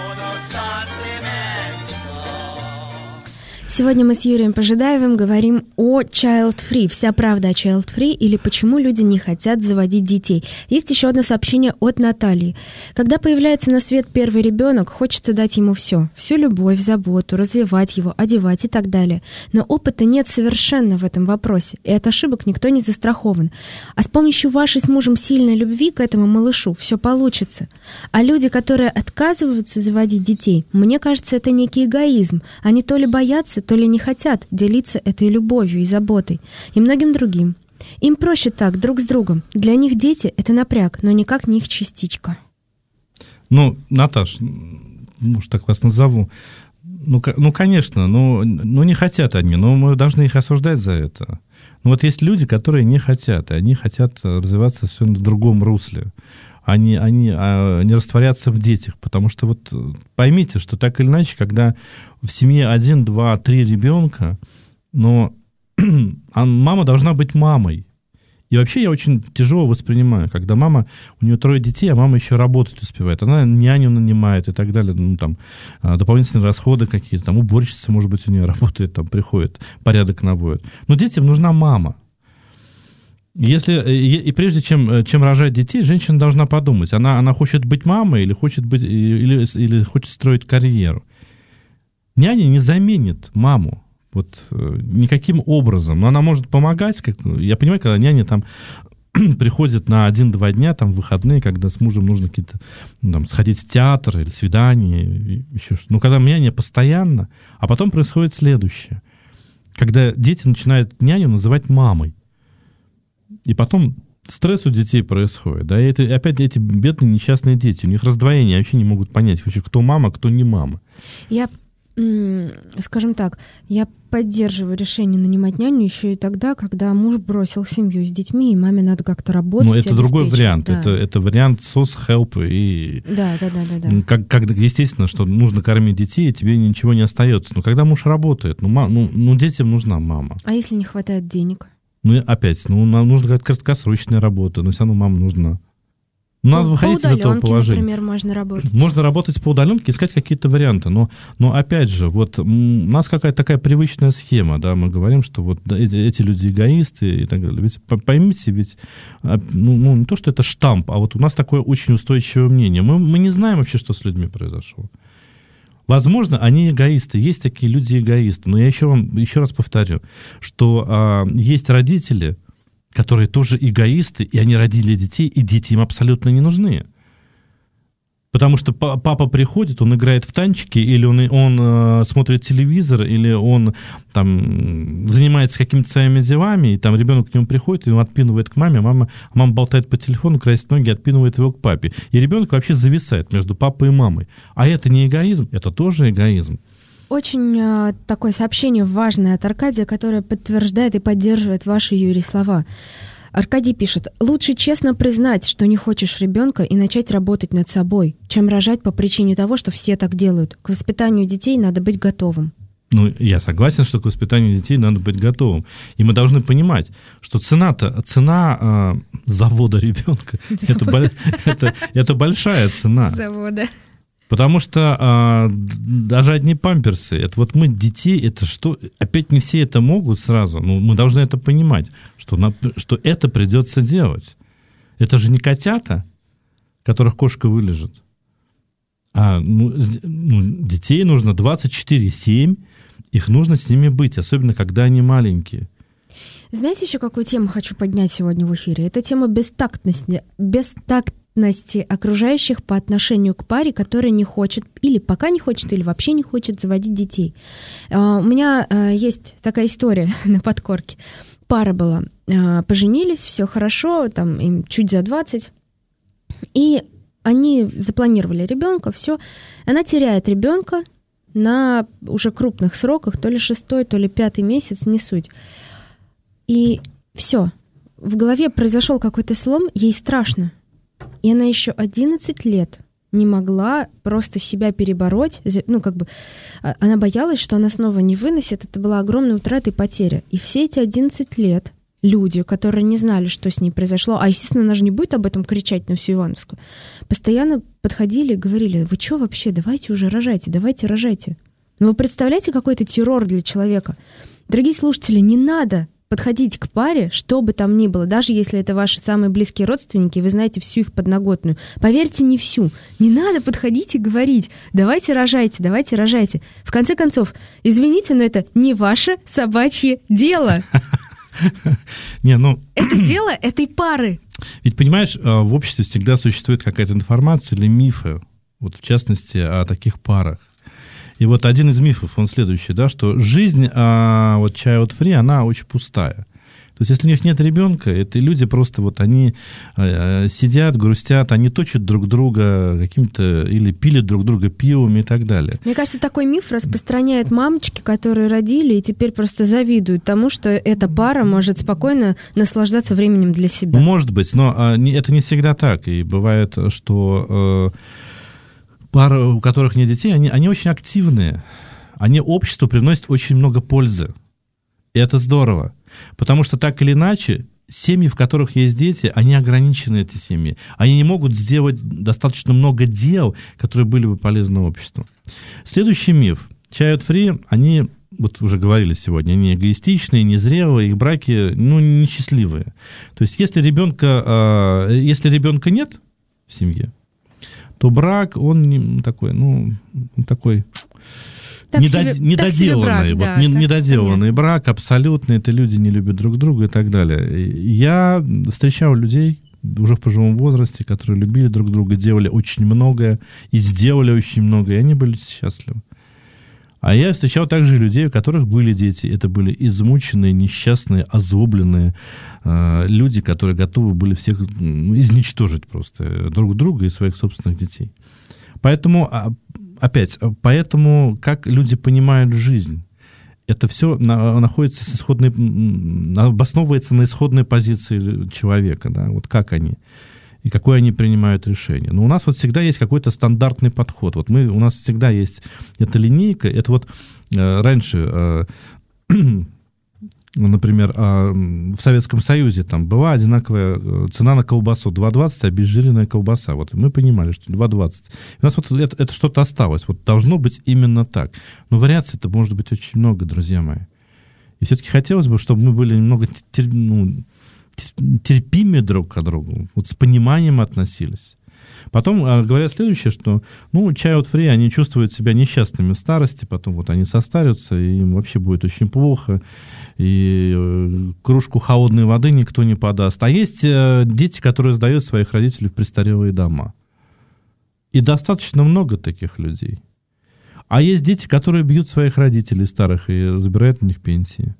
Сегодня мы с Юрием Пожидаевым говорим о child-free. Вся правда о child-free или почему люди не хотят заводить детей. Есть еще одно сообщение от Натальи. Когда появляется на свет первый ребенок, хочется дать ему все. Всю любовь, заботу, развивать его, одевать и так далее. Но опыта нет совершенно в этом вопросе. И от ошибок никто не застрахован. А с помощью вашей с мужем сильной любви к этому малышу все получится. А люди, которые отказываются заводить детей, мне кажется, это некий эгоизм. Они то ли боятся, то ли не хотят делиться этой любовью и заботой, и многим другим. Им проще так, друг с другом. Для них дети — это напряг, но никак не их частичка. Ну, Наташ, может, так вас назову. Ну, ну конечно, ну, ну, не хотят они, но мы должны их осуждать за это. Ну, вот есть люди, которые не хотят, и они хотят развиваться все в другом русле. Они, они, они растворятся в детях, потому что вот поймите, что так или иначе, когда в семье один, два, три ребенка, но мама должна быть мамой. И вообще я очень тяжело воспринимаю, когда мама, у нее трое детей, а мама еще работать успевает. Она няню нанимает и так далее, ну, там, дополнительные расходы какие-то, там, уборщица, может быть, у нее работает, там, приходит, порядок наводит. Но детям нужна мама. Если, и, и прежде чем, чем рожать детей, женщина должна подумать, она, она хочет быть мамой или хочет, быть, или, или хочет строить карьеру. Няня не заменит маму вот, никаким образом, но она может помогать. Как, я понимаю, когда няня там приходит на один-два дня, там, в выходные, когда с мужем нужно какие-то, там, сходить в театр или свидание, еще что-то. Но когда няня постоянно, а потом происходит следующее. Когда дети начинают няню называть мамой. И потом стресс у детей происходит, да, и это, опять эти бедные несчастные дети, у них раздвоение, вообще не могут понять, кто мама, кто не мама. Я, скажем так, я поддерживаю решение нанимать няню еще и тогда, когда муж бросил семью с детьми, и маме надо как-то работать. Ну, это другой вариант, да. это, это вариант соцхелп, и да, да, да, да, да. Как, как, естественно, что нужно кормить детей, и тебе ничего не остается. Но когда муж работает, ну, мам, ну, ну детям нужна мама. А если не хватает денег? Ну, опять, ну, нам нужна какая-то краткосрочная работа, но все равно мама нужна. Надо выходить из этого положения. Например, можно работать. Можно работать по удаленке, искать какие-то варианты. Но, но опять же, вот у нас какая-то такая привычная схема, да, мы говорим, что вот эти, эти люди эгоисты и так далее. Ведь поймите, ведь ну, ну, не то, что это штамп, а вот у нас такое очень устойчивое мнение. Мы, мы не знаем вообще, что с людьми произошло. Возможно, они эгоисты, есть такие люди эгоисты. Но я еще вам еще раз повторю, что а, есть родители, которые тоже эгоисты, и они родили детей, и дети им абсолютно не нужны. Потому что папа приходит, он играет в танчики, или он, он э, смотрит телевизор, или он там занимается какими-то своими делами, и там ребенок к нему приходит, и он отпинывает к маме, а мама, а мама болтает по телефону, красит ноги, отпинывает его к папе. И ребенок вообще зависает между папой и мамой. А это не эгоизм, это тоже эгоизм. Очень э, такое сообщение важное от Аркадия, которое подтверждает и поддерживает ваши, Юрий, слова. Аркадий пишет: лучше честно признать, что не хочешь ребенка, и начать работать над собой, чем рожать по причине того, что все так делают. К воспитанию детей надо быть готовым. Ну, я согласен, что к воспитанию детей надо быть готовым. И мы должны понимать, что цена-то, цена э, завода ребенка, это, это, это большая цена. Завода. Потому что а, даже одни памперсы, это вот мы детей, это что, опять не все это могут сразу, но мы должны это понимать, что, на, что это придется делать. Это же не котята, которых кошка вылежит, а ну, ну, детей нужно двадцать четыре семь, их нужно с ними быть, особенно когда они маленькие. Знаете, еще какую тему хочу поднять сегодня в эфире? Это тема бестактности, бестактности. окружающих по отношению к паре, которая не хочет, или пока не хочет, или вообще не хочет заводить детей. У меня есть такая история на подкорке. Пара была, поженились, все хорошо, там им чуть за двадцать, и они запланировали ребенка, все. Она теряет ребенка на уже крупных сроках, то ли шестой, то ли пятый месяц, не суть. И все. В голове произошел какой-то слом, ей страшно. И она еще одиннадцать лет не могла просто себя перебороть. Ну, как бы, она боялась, что она снова не выносит. Это была огромная утрата и потеря. И все эти одиннадцать лет люди, которые не знали, что с ней произошло, а, естественно, она же не будет об этом кричать на всю Ивановскую, постоянно подходили и говорили: вы что вообще, давайте уже рожайте, давайте рожайте. Ну, вы представляете, какой это террор для человека? Дорогие слушатели, не надо подходить к паре, что бы там ни было, даже если это ваши самые близкие родственники, вы знаете всю их подноготную. Поверьте, не всю. Не надо подходить и говорить: давайте рожайте, давайте рожайте. В конце концов, извините, но это не ваше собачье дело. Не, ну... Это дело этой пары. Ведь, понимаешь, в обществе всегда существует какая-то информация или мифы, вот в частности, о таких парах. И вот один из мифов, он следующий, да, что жизнь а, вот child-free, она очень пустая. То есть, если у них нет ребенка, это люди просто вот они а, сидят, грустят, они точат друг друга каким-то, или пилят друг друга пивом и так далее. Мне кажется, такой миф распространяют мамочки, которые родили, и теперь просто завидуют тому, что эта пара может спокойно наслаждаться временем для себя. Может быть, но а, не, это не всегда так. И бывает, что... А, пары, у которых нет детей, они, они очень активные. Они обществу приносят очень много пользы. И это здорово. Потому что так или иначе, семьи, в которых есть дети, они ограничены, эти семьи. Они не могут сделать достаточно много дел, которые были бы полезны обществу. Следующий миф. Child-free, они, вот уже говорили сегодня, они эгоистичные, незрелые, их браки, ну, несчастливые. То есть, если ребенка, если ребенка нет в семье, то брак, он не такой, ну, такой так недо, себе, недоделанный, брак, вот, да, не, так, недоделанный понятно. брак, абсолютно, это люди не любят друг друга и так далее. Я встречал людей уже в пожилом возрасте, которые любили друг друга, делали очень многое и сделали очень многое, и они были счастливы. А я встречал также людей, у которых были дети. Это были измученные, несчастные, озлобленные э, люди, которые готовы были всех ну, изничтожить просто друг друга и своих собственных детей. Поэтому, опять, поэтому как люди понимают жизнь, это все на, находится с исходной, обосновывается на исходной позиции человека, да, вот как они. И какое они принимают решение. Но у нас вот всегда есть какой-то стандартный подход. Вот мы, у нас всегда есть эта линейка. Это вот э, раньше, э, например, в Советском Союзе там была одинаковая цена на колбасу два двадцать, обезжиренная колбаса. Вот мы понимали, что два двадцать. У нас вот это, это что-то осталось. Вот должно быть именно так. Но вариаций-то может быть очень много, друзья мои. И все-таки хотелось бы, чтобы мы были немного тер, ну, терпимее друг к другу, вот с пониманием относились. Потом а, говорят следующее, что, ну, child free, они чувствуют себя несчастными в старости, потом вот они состарятся, и им вообще будет очень плохо, и э, кружку холодной воды никто не подаст. А есть э, дети, которые сдают своих родителей в престарелые дома. И достаточно много таких людей. А есть дети, которые бьют своих родителей старых и забирают у них пенсии.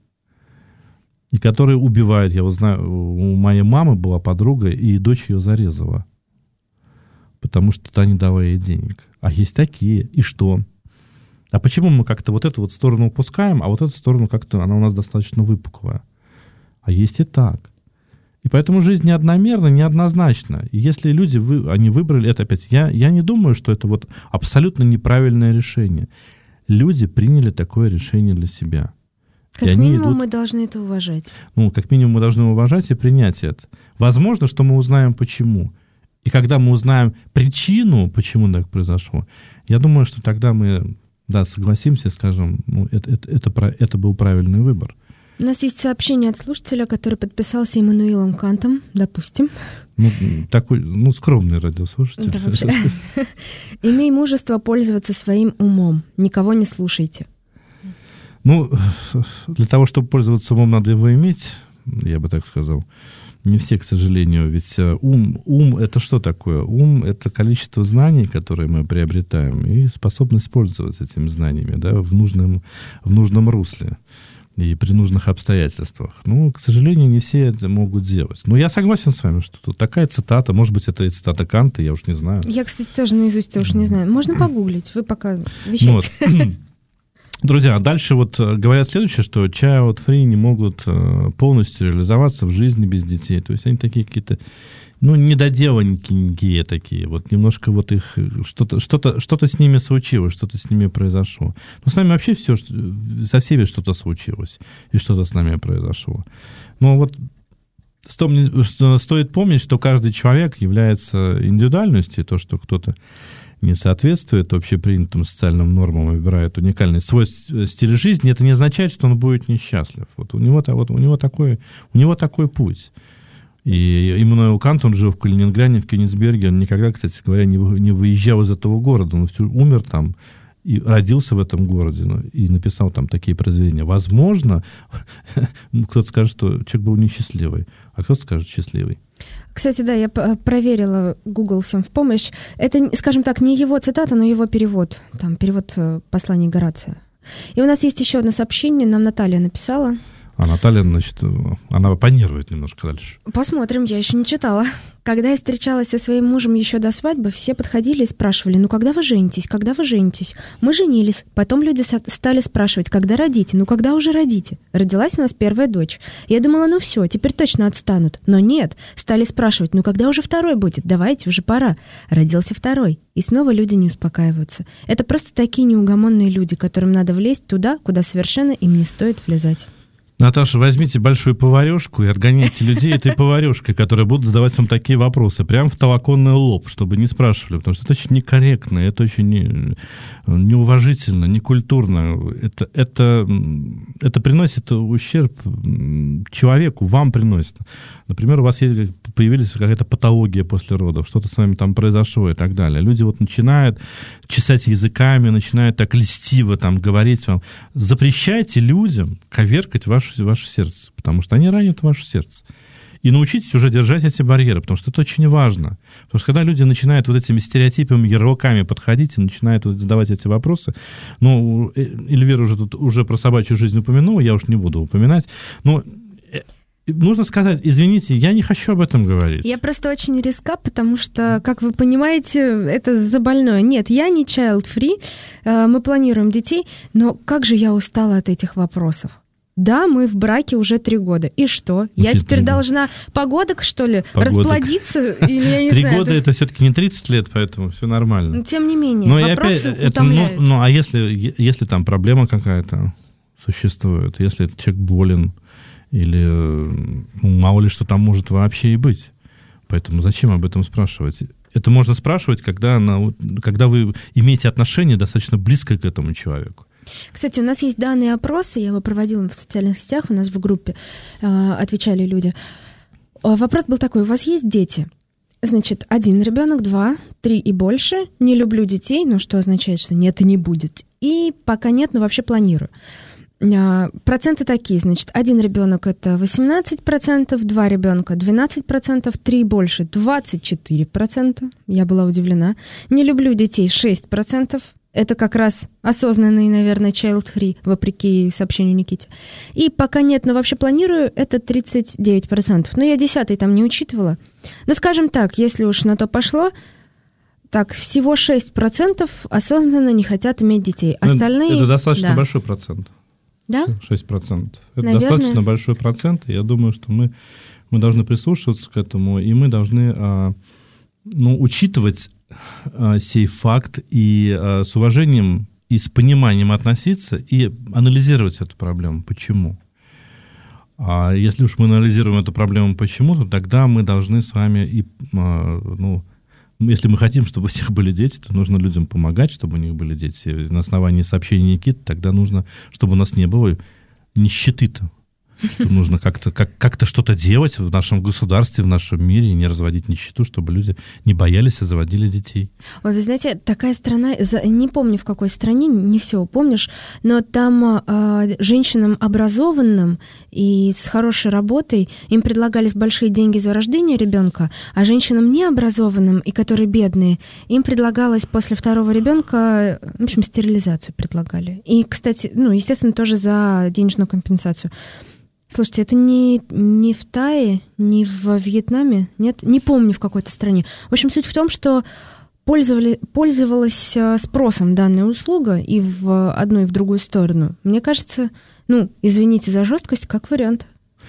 И которые убивают. Я вот знаю, у моей мамы была подруга, и дочь ее зарезала. Потому что та не дала ей денег. А есть такие. И что? А почему мы как-то вот эту вот сторону упускаем, а вот эту сторону как-то, она у нас достаточно выпуклая? А есть и так. И поэтому жизнь неодномерна, неоднозначна. И если люди, вы, они выбрали это опять, я, я не думаю, что это вот абсолютно неправильное решение. Люди приняли такое решение для себя. Как и минимум идут, мы должны это уважать. Ну, как минимум мы должны уважать и принять это. Возможно, что мы узнаем почему. И когда мы узнаем причину, почему так произошло, я думаю, что тогда мы, да, согласимся и скажем, ну, это, это, это, это был правильный выбор. У нас есть сообщение от слушателя, который подписался Иммануилом Кантом, допустим. Ну, такой, ну, скромный радиослушатель. Да, вообще. Имей мужество пользоваться своим умом. Никого не слушайте. Ну, для того, чтобы пользоваться умом, надо его иметь, я бы так сказал. Не все, к сожалению. Ведь ум, ум — это что такое? Ум — это количество знаний, которые мы приобретаем, и способность пользоваться этими знаниями, да, в нужном, в нужном русле и при нужных обстоятельствах. Ну, к сожалению, не все это могут делать. Но я согласен с вами, что тут такая цитата, может быть, это цитата Канта, я уж не знаю. Я, кстати, тоже наизусть уж не знаю. Можно погуглить, вы пока вещайте. Вот. Друзья, дальше вот говорят следующее, что child free не могут полностью реализоваться в жизни без детей. То есть они такие какие-то, ну, недоделанненькие такие. Вот немножко вот их, что-то, что-то, что-то с ними случилось, что-то с ними произошло. Но с нами вообще все, со всеми что-то случилось, и что-то с нами произошло. Но вот стоит помнить, что каждый человек является индивидуальностью, и то, что кто-то не соответствует общепринятым социальным нормам и выбирает уникальный свой стиль жизни, это не означает, что он будет несчастлив. Вот у него, вот у него, такой, у него такой путь. И Иммануил Кант, он жил в Калининграде, в Кёнигсберге, он никогда, кстати говоря, не выезжал из этого города, он умер там и родился в этом городе, ну, и написал там такие произведения. Возможно, кто-то скажет, что человек был несчастливый, а кто-то скажет счастливый. Кстати, да, я проверила Google всем в помощь. Это, скажем так, не его цитата, но его перевод. Там перевод послания Горация. И у нас есть еще одно сообщение, нам Наталья написала. А Наталья, значит, она понервует немножко дальше. Посмотрим, я еще не читала. Когда я встречалась со своим мужем еще до свадьбы, все подходили и спрашивали, ну когда вы женитесь, когда вы женитесь? Мы женились. Потом люди стали спрашивать, когда родите? Ну когда уже родите? Родилась у нас первая дочь. Я думала, ну все, теперь точно отстанут. Но нет, стали спрашивать, ну когда уже второй будет? Давайте, уже пора. Родился второй. И снова люди не успокаиваются. Это просто такие неугомонные люди, которым надо влезть туда, куда совершенно им не стоит влезать. Наташа, возьмите большую поварешку и отгоняйте людей этой поварешкой, которые будут задавать вам такие вопросы, прямо в толоконный лоб, чтобы не спрашивали, потому что это очень некорректно, это очень не, неуважительно, некультурно. Это, это, это приносит ущерб человеку, вам приносит. Например, у вас есть, появилась какая-то патология после родов, что-то с вами там произошло и так далее. Люди вот начинают чесать языками, начинают так льстиво там говорить вам. Запрещайте людям коверкать ваше, ваше сердце, потому что они ранят ваше сердце. И научитесь уже держать эти барьеры, потому что это очень важно. Потому что когда люди начинают вот этими стереотипами, ярлыками подходить и начинают вот задавать эти вопросы, ну, Эльвира уже тут уже про собачью жизнь упомянула, я уж не буду упоминать, но нужно сказать, извините, я не хочу об этом говорить. Я просто очень риска, потому что, как вы понимаете, это забольное. Нет, я не child-free, мы планируем детей, но как же я устала от этих вопросов. Да, мы в браке уже три года. И что? Я Очень теперь трудно. должна погодок, что ли, Погодок. расплодиться? Или я не Три знаю, года это... это все-таки не тридцать лет, поэтому все нормально. Но, тем не менее, Но вопросы опять, это, утомляют. ну, ну, а если, если там проблема какая-то существует, если человек болен, Или ну, мало ли что там может вообще и быть. Поэтому зачем об этом спрашивать? Это можно спрашивать, когда, она, когда вы имеете отношение достаточно близко к этому человеку. Кстати, у нас есть данные опросы, я его проводила в социальных сетях, у нас в группе э, отвечали люди. Вопрос был такой: у вас есть дети? Значит, один ребенок, два, три и больше. Не люблю детей, но что означает, что нет и не будет. И пока нет, но вообще планирую. Проценты такие, значит, один ребенок это восемнадцать процентов, два ребенка двенадцать процентов, три и больше двадцать четыре процента. Я была удивлена. Не люблю детей шесть процентов. Это как раз осознанный, наверное, child-free, вопреки сообщению Никите. И пока нет, но вообще планирую, это тридцать девять процентов. Но я десятый там не учитывала. Но, скажем так, если уж на то пошло, так, всего шесть процентов осознанно не хотят иметь детей. Остальные... Это достаточно да. большой процент. Да? шесть процентов. Это Наверное... достаточно большой процент. И я думаю, что мы, мы должны прислушиваться к этому, и мы должны а, ну, учитывать а, сей факт и а, с уважением и с пониманием относиться и анализировать эту проблему. Почему? А если уж мы анализируем эту проблему почему, то тогда мы должны с вами и, а, ну, если мы хотим, чтобы у всех были дети, то нужно людям помогать, чтобы у них были дети. На основании сообщений Никиты тогда нужно, чтобы у нас не было нищеты-то. Что нужно как-то, как, как-то что-то делать в нашем государстве, в нашем мире, и не разводить нищету, чтобы люди не боялись и заводили детей. Ой, вы знаете, такая страна, не помню в какой стране, не все помнишь, но там э, женщинам образованным и с хорошей работой им предлагались большие деньги за рождение ребенка, а женщинам необразованным и которые бедные, им предлагалось после второго ребенка, в общем, стерилизацию предлагали. И, кстати, ну, естественно, тоже за денежную компенсацию. Слушайте, это не, не в Тае, не в Вьетнаме, нет? Не помню, в какой-то стране. В общем, суть в том, что пользовали, пользовалась спросом данная услуга и в одну, и в другую сторону. Мне кажется, ну, извините за жесткость, как вариант.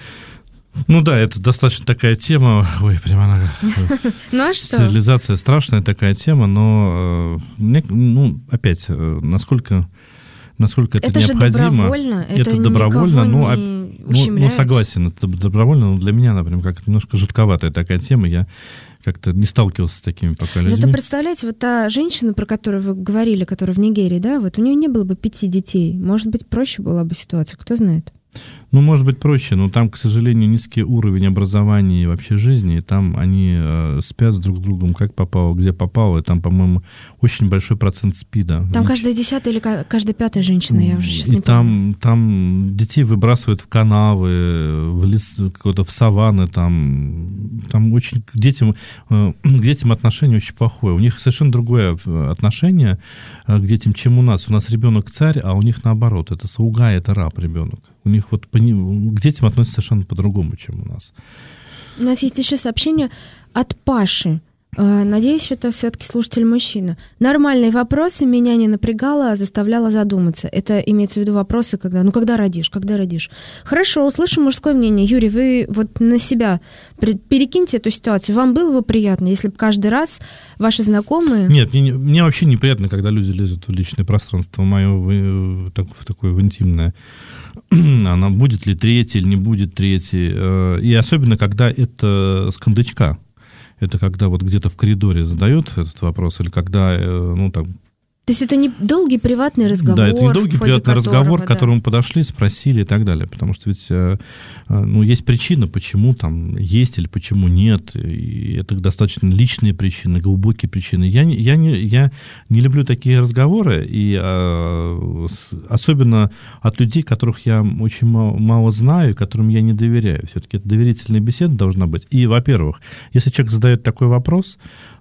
Ну да, это достаточно такая тема. Ой, прямо она... Ну а что? Стерилизация страшная такая тема, но, ну, опять, насколько... Насколько это, это необходимо. Это же добровольно. Это, это добровольно, ну, а, ну, ну, согласен, это добровольно, но для меня, например, как немножко жутковатая такая тема. Я как-то не сталкивался с такими пока людьми. Зато представляете, вот та женщина, про которую вы говорили, которая в Нигерии, да, вот у нее не было бы пяти детей. Может быть, проще была бы ситуация, кто знает. Ну, может быть, проще, но там, к сожалению, низкий уровень образования и вообще жизни, и там они э, спят с друг другом, как попало, где попало, и там, по-моему, очень большой процент СПИДа. Там каждая десятая или каждая пятая женщина, я уже сейчас и не там, помню. Там детей выбрасывают в канавы, в лес, в саванны, там, там очень к детям, э, к детям отношение очень плохое. У них совершенно другое отношение к детям, чем у нас. У нас ребенок царь, а у них наоборот, это слуга, это раб ребенок. У них вот к детям относятся совершенно по-другому, чем у нас. У нас есть еще сообщение от Паши. Надеюсь, это все-таки слушатель мужчина. Нормальные вопросы меня не напрягало, а заставляло задуматься. Это имеется в виду вопросы, когда, ну, когда родишь, когда родишь. Хорошо, услышим мужское мнение. Юрий, вы вот на себя перекиньте эту ситуацию. Вам было бы приятно, если бы каждый раз ваши знакомые... Нет, мне, мне вообще неприятно, когда люди лезут в личное пространство мое, в, в такое в интимное. Она будет ли третья или не будет третьей. И особенно, когда это с кондачка. Это когда вот где-то в коридоре задают этот вопрос, или когда, ну, там... То есть это не долгий приватный разговор? Да, это не долгий приватный разговор, да. к которому подошли, спросили и так далее. Потому что ведь, ну, есть причина, почему там есть или почему нет. И это достаточно личные причины, глубокие причины. Я не, я не, я не люблю такие разговоры, и а, особенно от людей, которых я очень мало, мало знаю, которым я не доверяю. Все-таки это доверительная беседа должна быть. И, во-первых, если человек задает такой вопрос,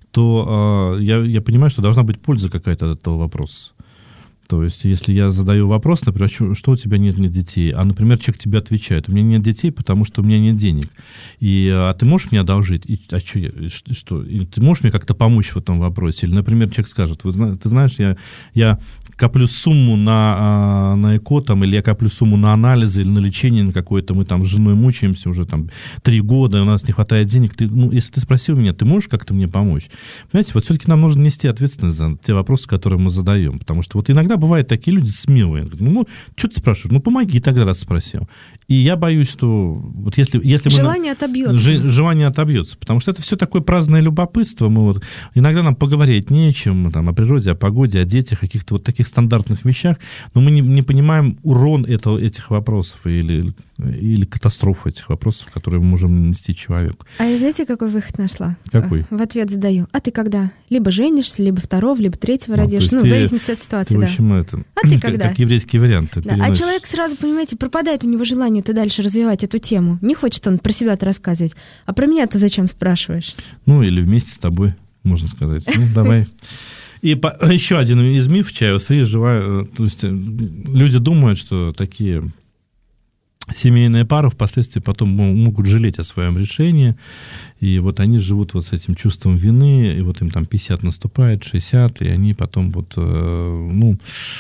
то э, я, я понимаю, что должна быть польза какая-то от этого вопроса. То есть, если я задаю вопрос, например, что, что у тебя нет, нет детей, а, например, человек тебе отвечает, у меня нет детей, потому что у меня нет денег, и, а ты можешь мне одолжить? И, а что, что, что? Или ты можешь мне как-то помочь в этом вопросе? Или, например, человек скажет, Вы, ты знаешь, я, я коплю сумму на, на ЭКО, там, или я коплю сумму на анализы, или на лечение на какое-то, мы там с женой мучаемся уже там три года, и у нас не хватает денег, ты, ну, если ты спросил меня, ты можешь как-то мне помочь? Понимаете, вот все-таки нам нужно нести ответственность за те вопросы, которые мы задаем, потому что вот иногда иногда бывают такие люди смелые. Ну, что ты спрашиваешь? Ну, помоги тогда, раз спросил. И я боюсь, что вот если, если желание мы... отобьется. Ж, желание отобьется, потому что это все такое праздное любопытство. Мы вот, иногда нам поговорить не о чем, там, о природе, о погоде, о детях, о каких-то вот таких стандартных вещах, но мы не, не понимаем урон этого, этих вопросов или, или катастрофу этих вопросов, которые мы можем нанести человеку. А я знаете, какой выход нашла? Какой? В ответ задаю. А ты когда? Либо женишься, либо второго, либо третьего а, родишь. Ну, ты, в зависимости от ситуации, ты, да. В общем, это, а ты когда? Как еврейский вариант. Да. А человек сразу, понимаете, пропадает у него желание ты дальше развивать эту тему. Не хочет он про себя-то рассказывать. А про меня ты зачем спрашиваешь? Ну, или вместе с тобой, можно сказать. Ну, давай. И по, еще один из мифов Child Free живая. То есть люди думают, что такие семейные пары впоследствии потом могут жалеть о своем решении. И вот они живут вот с этим чувством вины, и вот им там пятьдесят наступает, шестьдесят, и они потом вот, ну...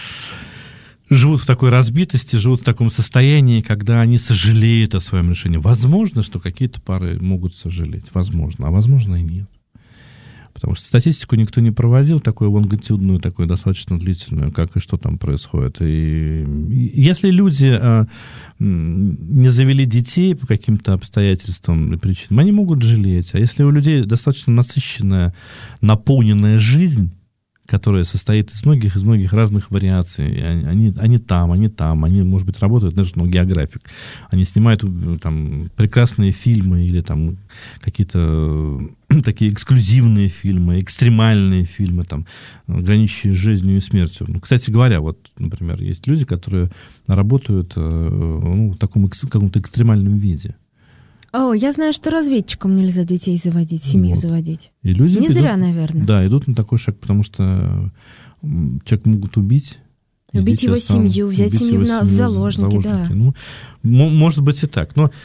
живут в такой разбитости, живут в таком состоянии, когда они сожалеют о своем решении. Возможно, что какие-то пары могут сожалеть. Возможно, а возможно и нет. Потому что статистику никто не проводил, такую лонгитюдную, такую достаточно длительную, как и что там происходит. И если люди а, не завели детей по каким-то обстоятельствам и причинам, они могут жалеть. А если у людей достаточно насыщенная, наполненная жизнь, которая состоит из многих, из многих разных вариаций. Они, они там, они там, они, может быть, работают, знаешь, ну, географик. Они снимают там прекрасные фильмы или там какие-то такие эксклюзивные фильмы, экстремальные фильмы, там, граничащие с жизнью и смертью. Ну, кстати говоря, вот, например, есть люди, которые работают ну, в таком каком-то экстремальном виде. О, я знаю, что разведчикам нельзя детей заводить, семью вот. заводить. И люди Не идут, зря, наверное. Да, идут на такой шаг, потому что человека могут убить. Убить его останут, семью, взять убить семью, на, семью в заложники, заложники, да. Ну, может быть и так. Но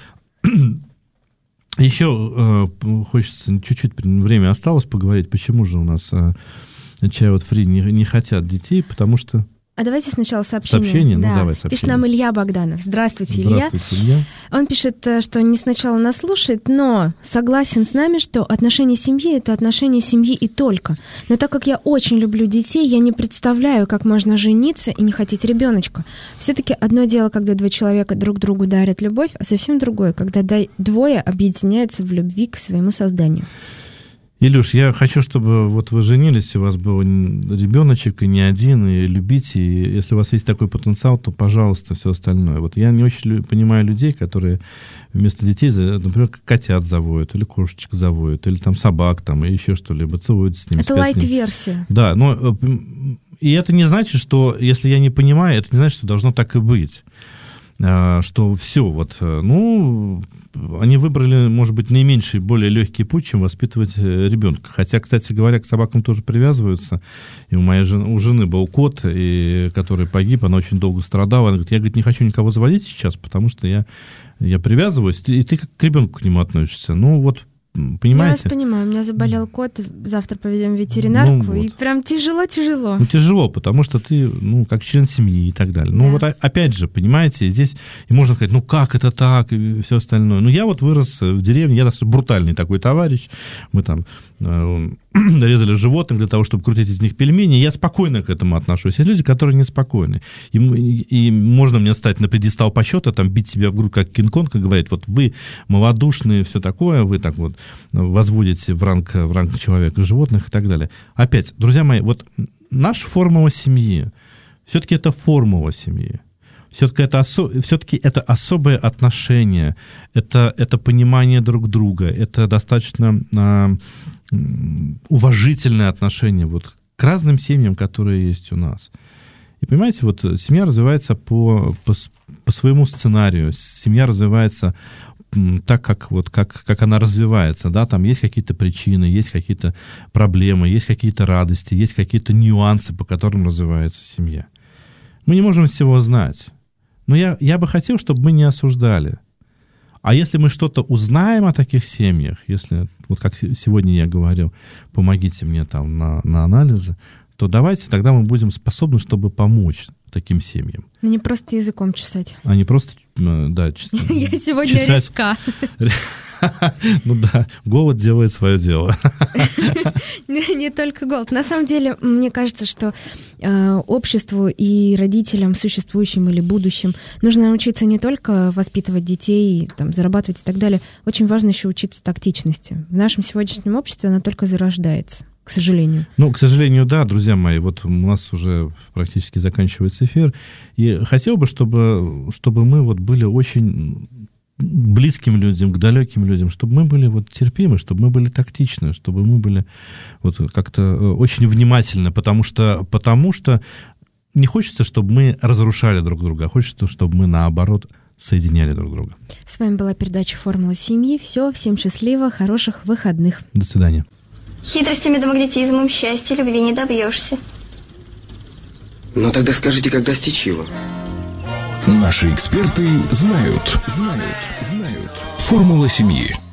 еще э, хочется, чуть-чуть время осталось поговорить, почему же у нас э, Child Free не, не хотят детей, потому что... А давайте сначала сообщение. Сообщение? Да. Ну, давай сообщение. Пишет нам Илья Богданов. Здравствуйте, Илья. Здравствуйте, Илья. Он пишет, что не сначала нас слушает, но согласен с нами, что отношения семьи — это отношения семьи и только. Но так как я очень люблю детей, я не представляю, как можно жениться и не хотеть ребеночка. Все-таки одно дело, когда два человека друг другу дарят любовь, а совсем другое, когда двое объединяются в любви к своему созданию. Илюш, я хочу, чтобы вот вы женились, у вас был ребеночек, и не один, и любите, и если у вас есть такой потенциал, то, пожалуйста, все остальное. Вот я не очень понимаю людей, которые вместо детей, например, котят заводят, или кошечек заводят, или там собак, там, и еще что-либо, целуются с ними. Это лайт-версия. Да, но и это не значит, что, если я не понимаю, это не значит, что должно так и быть. Что все, вот, ну, они выбрали, может быть, наименьший, более легкий путь, чем воспитывать ребенка. Хотя, кстати говоря, к собакам тоже привязываются. И у моей жены, у жены был кот, и, который погиб, она очень долго страдала. Она говорит, я, говорит, не хочу никого заводить сейчас, потому что я, я привязываюсь, и ты как к ребенку к нему относишься. Ну, вот, понимаете? Я вас понимаю, у меня заболел кот, завтра повезем в ветеринарку, ну, вот. И прям тяжело-тяжело. Ну, тяжело, потому что ты, ну, как член семьи и так далее. Ну, да. Вот опять же, понимаете, здесь и можно сказать, ну, как это так, и все остальное. Ну, я вот вырос в деревне, я достаточно брутальный такой товарищ, мы там э, резали животных для того, чтобы крутить из них пельмени, я спокойно к этому отношусь. Есть люди, которые неспокойны. И, и можно мне стать на пьедестал почета, там, бить себя в грудь, как Кинг-Конг, и говорить, вот вы малодушные, все такое, вы так вот возводите в ранг, в ранг человека, животных и так далее. Опять, друзья мои, вот наша формула семьи, все-таки это формула семьи. Все-таки это, осо- все-таки это особое отношение, это, это понимание друг друга, это достаточно э, уважительное отношение вот к разным семьям, которые есть у нас. И понимаете, вот семья развивается по, по, по своему сценарию, семья развивается так, как, вот, как, как она развивается, да, там есть какие-то причины, есть какие-то проблемы, есть какие-то радости, есть какие-то нюансы, по которым развивается семья. Мы не можем всего знать. Но я, я бы хотел, чтобы мы не осуждали. А если мы что-то узнаем о таких семьях, если, вот как сегодня я говорил, помогите мне там на, на анализы, то давайте тогда мы будем способны, чтобы помочь таким семьям. Не просто языком чесать. А не просто да, Я сегодня резка. Ну да, голод делает свое дело. Не, не только голод. На самом деле, мне кажется, что э, обществу и родителям, существующим или будущим, нужно научиться не только воспитывать детей, там, зарабатывать и так далее. Очень важно еще учиться тактичности. В нашем сегодняшнем обществе она только зарождается, к сожалению. Ну, к сожалению, да, друзья мои. Вот у нас уже практически заканчивается эфир. И хотел бы, чтобы, чтобы мы вот были очень близким людям, к далеким людям, чтобы мы были вот терпимы, чтобы мы были тактичны, чтобы мы были вот как-то очень внимательны, потому что, потому что не хочется, чтобы мы разрушали друг друга, а хочется, чтобы мы, наоборот, соединяли друг друга. С вами была передача «Формула семьи». Все, всем счастливо, хороших выходных. До свидания. Хитростями да магнетизмом счастья, любви не добьешься. Ну тогда скажите, как достичь его? Наши эксперты знают. Знают. Знают. Формула семьи.